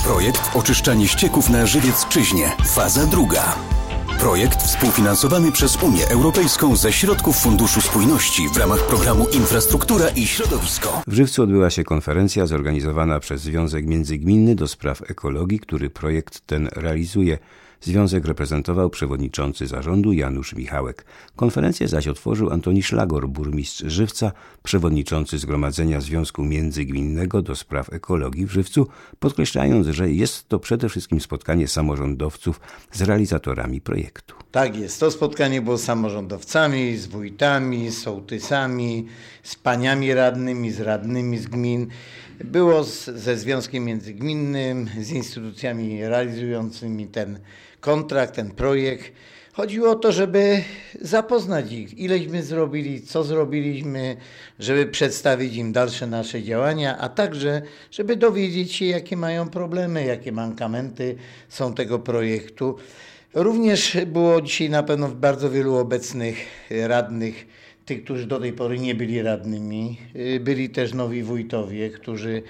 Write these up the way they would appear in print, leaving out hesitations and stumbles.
Projekt Oczyszczanie ścieków na Żywiecczyźnie. Faza druga. Projekt współfinansowany przez Unię Europejską ze środków Funduszu Spójności w ramach programu Infrastruktura i Środowisko. W Żywcu odbyła się konferencja zorganizowana przez Związek Międzygminny do Spraw Ekologii, który projekt ten realizuje. Związek reprezentował przewodniczący zarządu Janusz Michałek. Konferencję zaś otworzył Antoni Szlagor, burmistrz Żywca, przewodniczący Zgromadzenia Związku Międzygminnego do Spraw Ekologii w Żywcu, podkreślając, że jest to przede wszystkim spotkanie samorządowców z realizatorami projektu. Tak jest, to spotkanie było z samorządowcami, z wójtami, z sołtysami, z paniami radnymi, z radnymi z gmin. Było ze Związkiem Międzygminnym, z instytucjami realizującymi ten kontrakt, ten projekt. Chodziło o to, żeby zapoznać ich, ileśmy zrobili, co zrobiliśmy, żeby przedstawić im dalsze nasze działania, a także, żeby dowiedzieć się, jakie mają problemy, jakie mankamenty są tego projektu. Również było dzisiaj na pewno bardzo wielu obecnych radnych, tych, którzy do tej pory nie byli radnymi. Byli też nowi wójtowie, którzy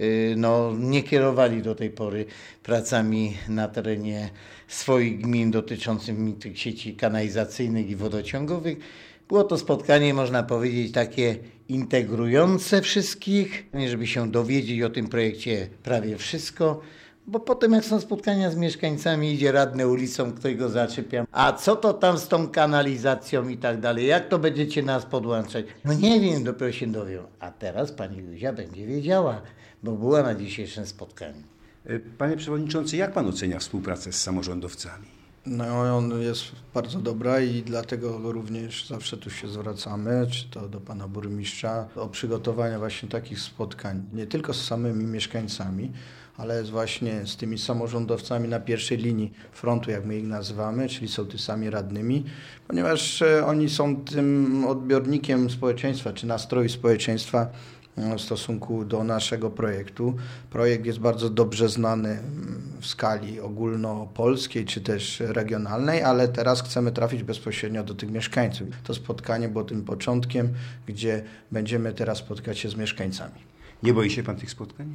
nie kierowali do tej pory pracami na terenie swoich gmin dotyczącymi tych sieci kanalizacyjnych i wodociągowych. Było to spotkanie, można powiedzieć, takie integrujące wszystkich, żeby się dowiedzieć o tym projekcie prawie wszystko. Bo potem jak są spotkania z mieszkańcami, idzie radny ulicą, ktoś go zaczepia. A co to tam z tą kanalizacją i tak dalej? Jak to będziecie nas podłączać? No nie wiem, dopiero się dowią. A teraz pani Józia będzie wiedziała, bo była na dzisiejszym spotkaniu. Panie przewodniczący, jak pan ocenia współpracę z samorządowcami? No, on jest bardzo dobra i dlatego również zawsze tu się zwracamy, czy to do pana burmistrza, o przygotowanie właśnie takich spotkań, nie tylko z samymi mieszkańcami, ale właśnie z tymi samorządowcami na pierwszej linii frontu, jak my ich nazywamy, czyli sołtysami radnymi, ponieważ oni są tym odbiornikiem społeczeństwa, czy nastroju społeczeństwa w stosunku do naszego projektu. Projekt jest bardzo dobrze znany w skali ogólnopolskiej czy też regionalnej, ale teraz chcemy trafić bezpośrednio do tych mieszkańców. To spotkanie było tym początkiem, gdzie będziemy teraz spotkać się z mieszkańcami. Nie boi się pan tych spotkań?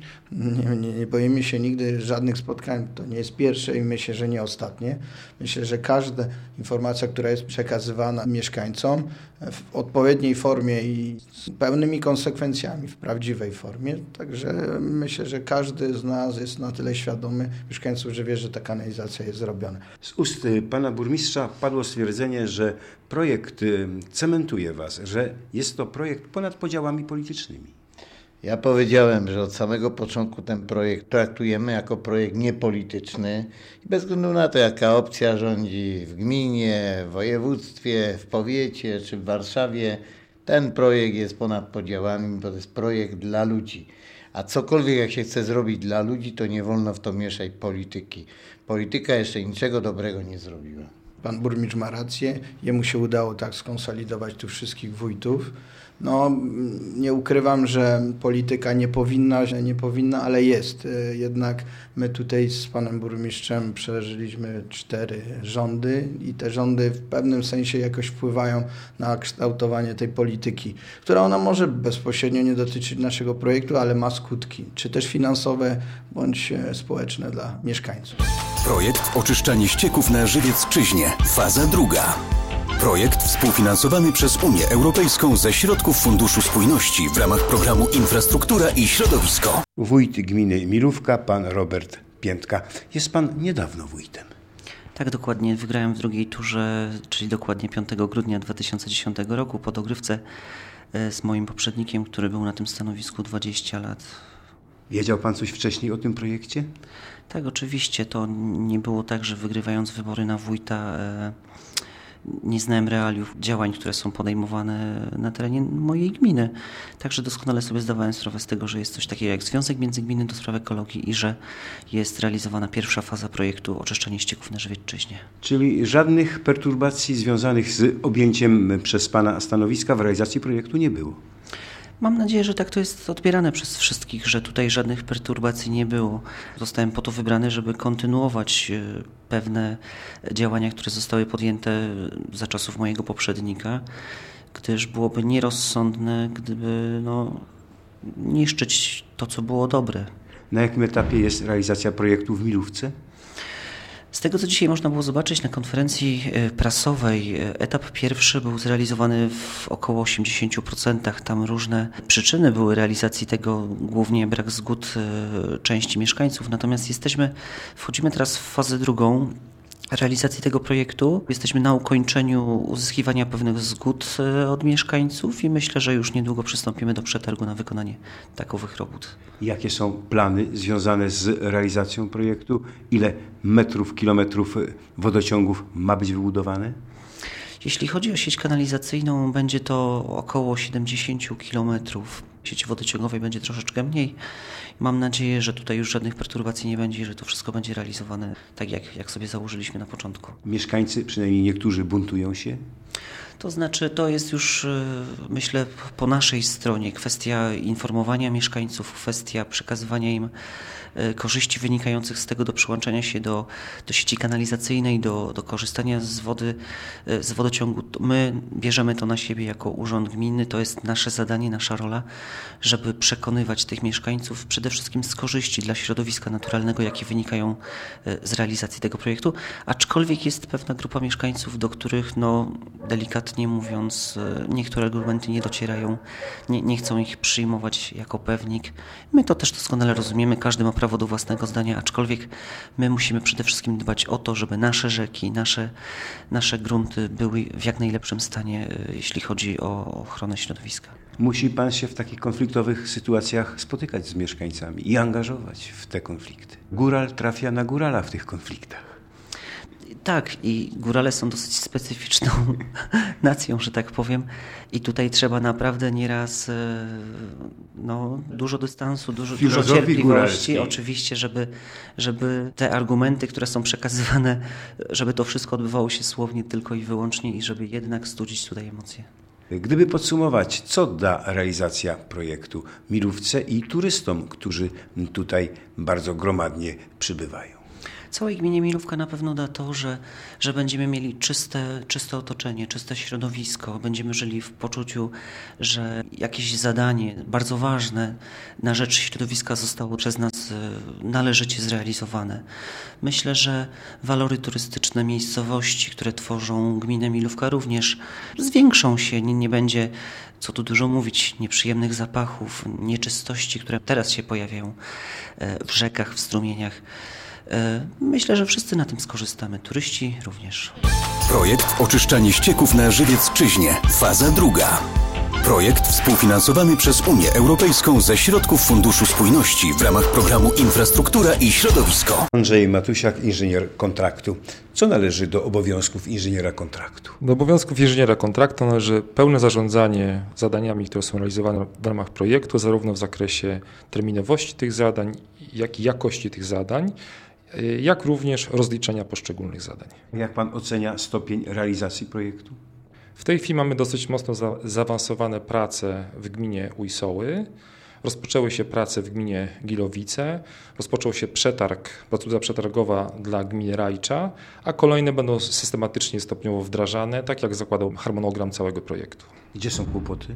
Nie boimy się nigdy żadnych spotkań. To nie jest pierwsze i myślę, że nie ostatnie. Myślę, że każda informacja, która jest przekazywana mieszkańcom w odpowiedniej formie i z pełnymi konsekwencjami, w prawdziwej formie. Także myślę, że każdy z nas jest na tyle świadomy mieszkańców, że wie, że ta kanalizacja jest zrobiona. Z ust pana burmistrza padło stwierdzenie, że projekt cementuje was, że jest to projekt ponad podziałami politycznymi. Ja powiedziałem, że od samego początku ten projekt traktujemy jako projekt niepolityczny i bez względu na to, jaka opcja rządzi w gminie, w województwie, w powiecie czy w Warszawie, ten projekt jest ponad podziałami, bo to jest projekt dla ludzi. A cokolwiek jak się chce zrobić dla ludzi, to nie wolno w to mieszać polityki. Polityka jeszcze niczego dobrego nie zrobiła. Pan burmistrz ma rację, jemu się udało tak skonsolidować tu wszystkich wójtów. Nie ukrywam, że polityka nie powinna, ale jest. Jednak my tutaj z panem burmistrzem przeżyliśmy 4 rządy i te rządy w pewnym sensie jakoś wpływają na kształtowanie tej polityki, która ona może bezpośrednio nie dotyczyć naszego projektu, ale ma skutki, czy też finansowe, bądź społeczne dla mieszkańców. Projekt Oczyszczanie ścieków na Żywiecczyźnie. Faza druga. Projekt współfinansowany przez Unię Europejską ze środków Funduszu Spójności w ramach programu Infrastruktura i Środowisko. Wójt gminy Milówka, pan Robert Piętka. Jest pan niedawno wójtem. Tak, dokładnie. Wygrałem w drugiej turze, czyli dokładnie 5 grudnia 2010 roku po dogrywce z moim poprzednikiem, który był na tym stanowisku 20 lat. Wiedział pan coś wcześniej o tym projekcie? Tak, oczywiście. To nie było tak, że wygrywając wybory na wójta nie znałem realiów działań, które są podejmowane na terenie mojej gminy. Także doskonale sobie zdawałem sprawę z tego, że jest coś takiego jak Związek Międzygminny do Spraw Ekologii i że jest realizowana pierwsza faza projektu Oczyszczanie ścieków na Żywiecczyźnie. Czyli żadnych perturbacji związanych z objęciem przez pana stanowiska w realizacji projektu nie było? Mam nadzieję, że tak to jest odbierane przez wszystkich, że tutaj żadnych perturbacji nie było. Zostałem po to wybrany, żeby kontynuować pewne działania, które zostały podjęte za czasów mojego poprzednika, gdyż byłoby nierozsądne, gdyby niszczyć to, co było dobre. Na jakim etapie jest realizacja projektu w Milówce? Z tego, co dzisiaj można było zobaczyć na konferencji prasowej, etap pierwszy był zrealizowany w około 80%. Tam różne przyczyny były realizacji tego, głównie brak zgód części mieszkańców. Natomiast wchodzimy teraz w fazę drugą realizacji tego projektu. Jesteśmy na ukończeniu uzyskiwania pewnych zgód od mieszkańców i myślę, że już niedługo przystąpimy do przetargu na wykonanie takowych robót. Jakie są plany związane z realizacją projektu? Ile metrów, kilometrów wodociągów ma być wybudowane? Jeśli chodzi o sieć kanalizacyjną, będzie to około 70 km. Sieci wodociągowej będzie troszeczkę mniej. Mam nadzieję, że tutaj już żadnych perturbacji nie będzie i że to wszystko będzie realizowane tak, jak sobie założyliśmy na początku. Mieszkańcy, przynajmniej niektórzy, buntują się? To znaczy, to jest już, myślę, po naszej stronie kwestia informowania mieszkańców, kwestia przekazywania im korzyści wynikających z tego do przyłączania się do sieci kanalizacyjnej, do korzystania z wodociągu. My bierzemy to na siebie jako urząd gminny, to jest nasze zadanie, nasza rola, żeby przekonywać tych mieszkańców przede wszystkim z korzyści dla środowiska naturalnego, jakie wynikają z realizacji tego projektu, aczkolwiek jest pewna grupa mieszkańców, do których, delikatnie mówiąc, niektóre argumenty nie docierają, nie chcą ich przyjmować jako pewnik. My to też doskonale rozumiemy, każdy ma prawo do własnego zdania, aczkolwiek my musimy przede wszystkim dbać o to, żeby nasze rzeki, nasze grunty były w jak najlepszym stanie, jeśli chodzi o ochronę środowiska. Musi pan się w takich konfliktowych sytuacjach spotykać z mieszkańcami i angażować w te konflikty. Góral trafia na górala w tych konfliktach. Tak, i górale są dosyć specyficzną nacją, że tak powiem. I tutaj trzeba naprawdę nieraz dużo dystansu, dużo cierpliwości. Góralskiej. Oczywiście, żeby te argumenty, które są przekazywane, żeby to wszystko odbywało się słownie tylko i wyłącznie i żeby jednak studzić tutaj emocje. Gdyby podsumować, co da realizacja projektu Milówce i turystom, którzy tutaj bardzo gromadnie przybywają? Całej gminie Milówka na pewno da to, że będziemy mieli czyste otoczenie, czyste środowisko. Będziemy żyli w poczuciu, że jakieś zadanie bardzo ważne na rzecz środowiska zostało przez nas należycie zrealizowane. Myślę, że walory turystyczne miejscowości, które tworzą gminę Milówka, również zwiększą się. Nie będzie, co tu dużo mówić, nieprzyjemnych zapachów, nieczystości, które teraz się pojawiają w rzekach, w strumieniach. Myślę, że wszyscy na tym skorzystamy, turyści również. Projekt Oczyszczanie ścieków na Żywiecczyźnie. Faza druga. Projekt współfinansowany przez Unię Europejską ze środków Funduszu Spójności w ramach programu Infrastruktura i Środowisko. Andrzej Matusiak, inżynier kontraktu. Co należy do obowiązków inżyniera kontraktu? Do obowiązków inżyniera kontraktu należy pełne zarządzanie zadaniami, które są realizowane w ramach projektu, zarówno w zakresie terminowości tych zadań, jak i jakości tych zadań, jak również rozliczenia poszczególnych zadań. Jak pan ocenia stopień realizacji projektu? W tej chwili mamy dosyć mocno zaawansowane prace w gminie Ujsoły. Rozpoczęły się prace w gminie Gilowice, rozpoczął się procedura przetargowa dla gminy Rajcza, a kolejne będą systematycznie stopniowo wdrażane, tak jak zakładał harmonogram całego projektu. Gdzie są kłopoty?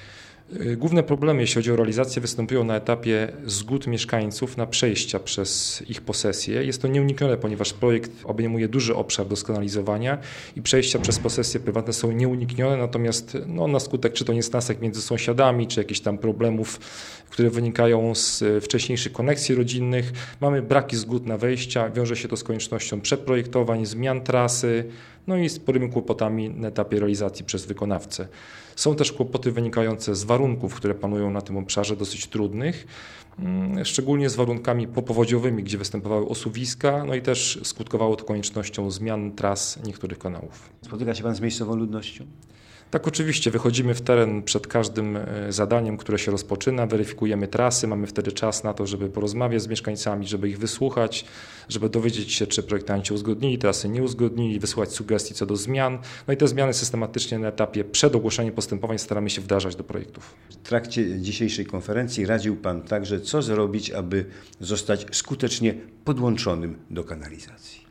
Główne problemy, jeśli chodzi o realizację, występują na etapie zgód mieszkańców na przejścia przez ich posesję. Jest to nieuniknione, ponieważ projekt obejmuje duży obszar do skanalizowania i przejścia przez posesje prywatne są nieuniknione, natomiast na skutek czy to niesnasek między sąsiadami, czy jakichś tam problemów, które wynikają z wcześniejszych koneksji rodzinnych, mamy braki zgód na wejścia, wiąże się to z koniecznością przeprojektowań, zmian trasy, i sporymi kłopotami na etapie realizacji przez wykonawcę. Są też kłopoty wynikające z warunków, które panują na tym obszarze, dosyć trudnych, szczególnie z warunkami popowodziowymi, gdzie występowały osuwiska, i też skutkowało to koniecznością zmian tras niektórych kanałów. Spotyka się pan z miejscową ludnością? Tak, oczywiście. Wychodzimy w teren przed każdym zadaniem, które się rozpoczyna, weryfikujemy trasy, mamy wtedy czas na to, żeby porozmawiać z mieszkańcami, żeby ich wysłuchać, żeby dowiedzieć się, czy projektanci uzgodnili trasy, nie uzgodnili, wysłuchać sugestii co do zmian. I te zmiany systematycznie na etapie przed ogłoszeniem postępowań staramy się wdrażać do projektów. W trakcie dzisiejszej konferencji radził pan także, co zrobić, aby zostać skutecznie podłączonym do kanalizacji.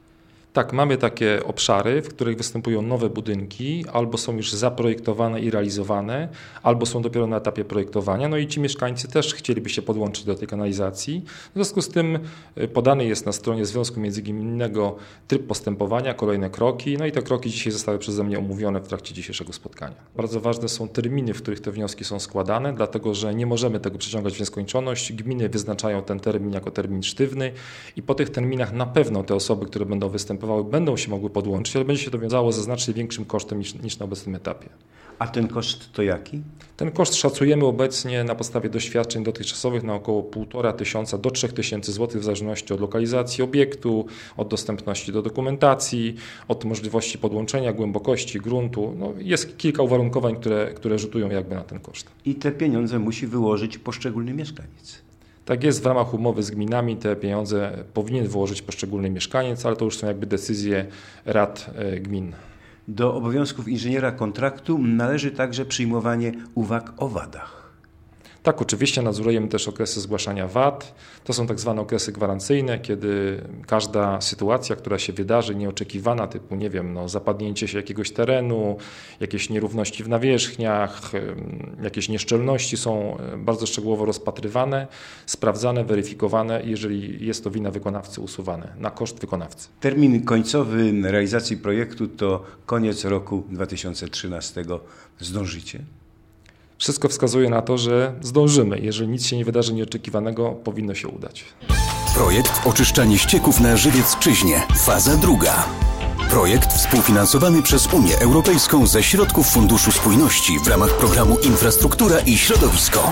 Tak, mamy takie obszary, w których występują nowe budynki, albo są już zaprojektowane i realizowane, albo są dopiero na etapie projektowania, no i ci mieszkańcy też chcieliby się podłączyć do tej kanalizacji. W związku z tym podany jest na stronie Związku Międzygminnego tryb postępowania, kolejne kroki, no i te kroki dzisiaj zostały przeze mnie omówione w trakcie dzisiejszego spotkania. Bardzo ważne są terminy, w których te wnioski są składane, dlatego że nie możemy tego przeciągać w nieskończoność. Gminy wyznaczają ten termin jako termin sztywny i po tych terminach na pewno te osoby, które będą występowały, będą się mogły podłączyć, ale będzie się to wiązało ze znacznie większym kosztem niż na obecnym etapie. A ten koszt to jaki? Ten koszt szacujemy obecnie na podstawie doświadczeń dotychczasowych na około 1500 do 3000 zł w zależności od lokalizacji obiektu, od dostępności do dokumentacji, od możliwości podłączenia, głębokości gruntu. No, jest kilka uwarunkowań, które rzutują jakby na ten koszt. I te pieniądze musi wyłożyć poszczególny mieszkaniec. Tak jest, w ramach umowy z gminami te pieniądze powinien wyłożyć poszczególny mieszkaniec, ale to już są jakby decyzje rad gmin. Do obowiązków inżyniera kontraktu należy także przyjmowanie uwag o wadach. Tak, oczywiście nadzorujemy też okresy zgłaszania wad. To są tak zwane okresy gwarancyjne, kiedy każda sytuacja, która się wydarzy, nieoczekiwana, typu, nie wiem, zapadnięcie się jakiegoś terenu, jakieś nierówności w nawierzchniach, jakieś nieszczelności są bardzo szczegółowo rozpatrywane, sprawdzane, weryfikowane, jeżeli jest to wina wykonawcy, usuwane na koszt wykonawcy. Termin końcowy realizacji projektu to koniec roku 2013. Zdążycie? Wszystko wskazuje na to, że zdążymy. Jeżeli nic się nie wydarzy nieoczekiwanego, powinno się udać. Projekt Oczyszczanie ścieków na Żywiecczyźnie. Faza druga. Projekt współfinansowany przez Unię Europejską ze środków Funduszu Spójności w ramach programu Infrastruktura i Środowisko.